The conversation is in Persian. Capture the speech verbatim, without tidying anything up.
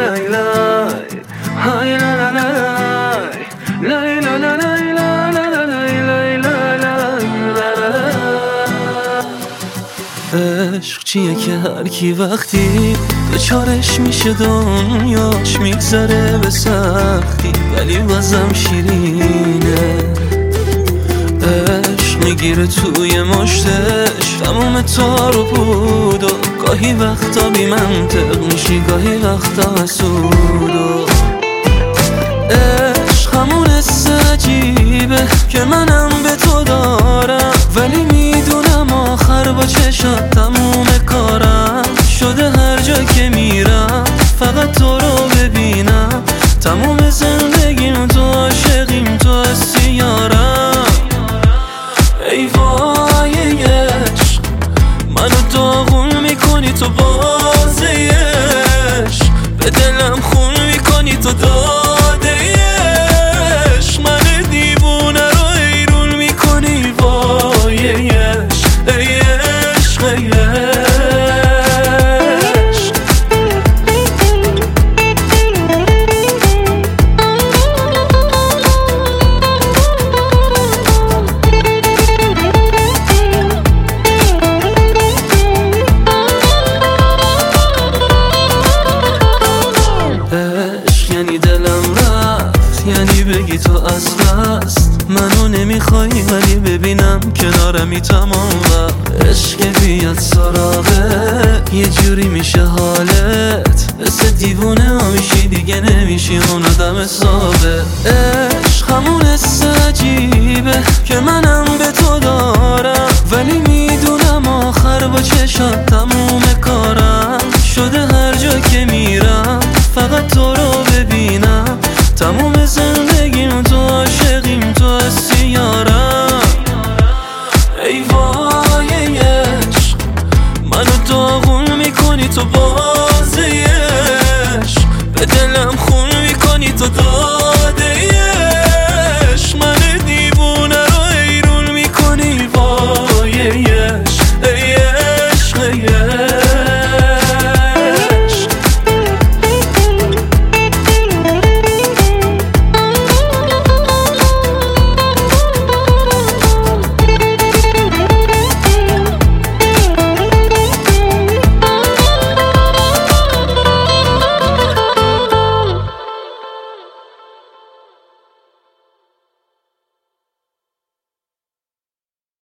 عشق چیه که هر کی وقتی دوچارش میشه دنیاش میگذره به سختی ولی بازم شیرینه. عشق میگیره توی مشتش تموم تار و پود و گاهی وقتا بی منطق میشی گاهی وقتا حسود و عشق همون حس عجیبه که منم به تو دارم ولی میدونم آخر با چشات تموم کارم شده هر جا که میرم فقط تو رو ببینم تموم زندگیم تو عاشقیم تو هستی یارم. ای وای عشق منو داغون میکنی تو بازه عشق به دلم خون میکنی تو داده عشق من دیوونه رو حیرون میکنی وای عشق ای عشق ای عشق. یعنی دلم رفت یعنی بگی تو از دست منو نمیخوای ولی ببینم کنارمی تمام وقت عشق بیاد سراغه یه جوری میشه حالت مثل دیوونه ها میشی دیگه نمیشی اون آدم حسابه. عشق همون حس عجیبه که منم به تو دارم ولی میدونم آخر با چشات تموم کارم شده هر جا که میرم فقط تو رو ببینم تموم زندگیم تو عاشقیم تو هستی یارم. ای وای عشق منو داغون میکنی تو با